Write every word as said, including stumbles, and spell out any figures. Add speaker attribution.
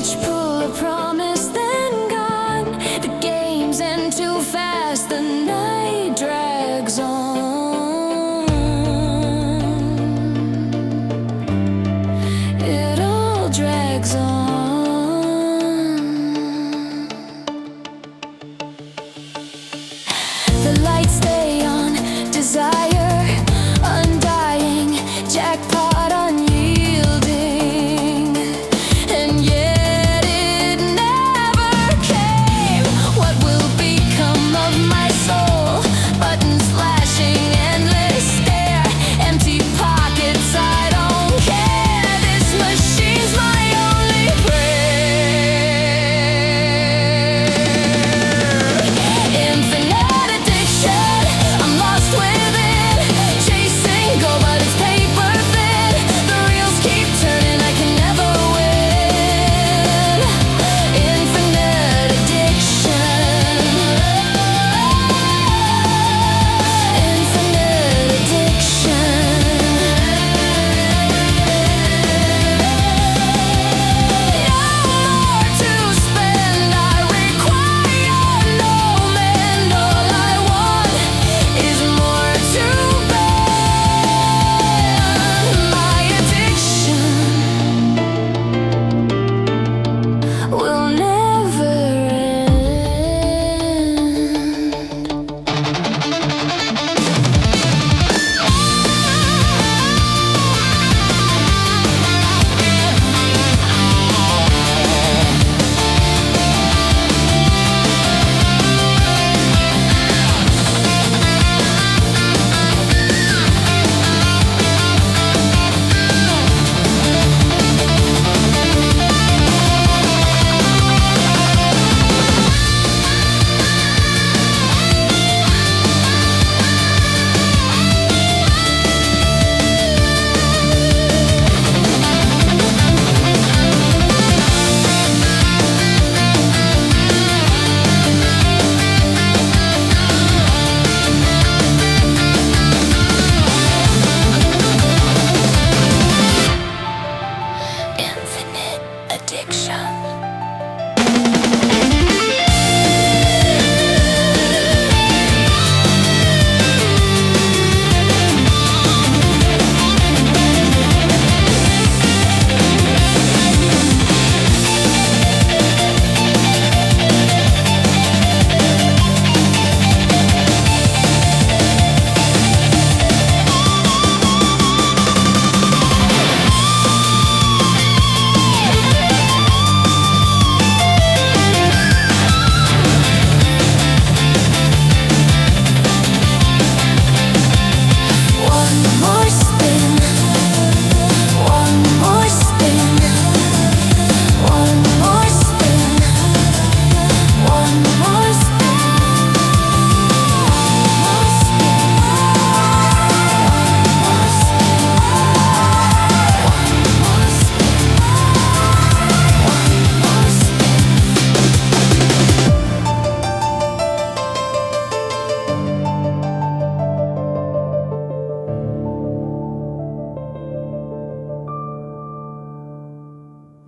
Speaker 1: each pull a promise, then gone. The game's end too fast, the night drags on. It all drags on. The lights stay on, desire undying, jackpot unyielding, and yet it never came. What will become of my soul? Buttons flashing, endless stare, empty pockets, I don't care. This machine's my only prayer. Infinite addiction, I'm lost within, chasing gold but it's paper thin. The reels keep turning, I can never win. Infinite addiction, infinite addiction. No more to spend, I require no man. All I want is more to bend. My addiction will never infinite addiction.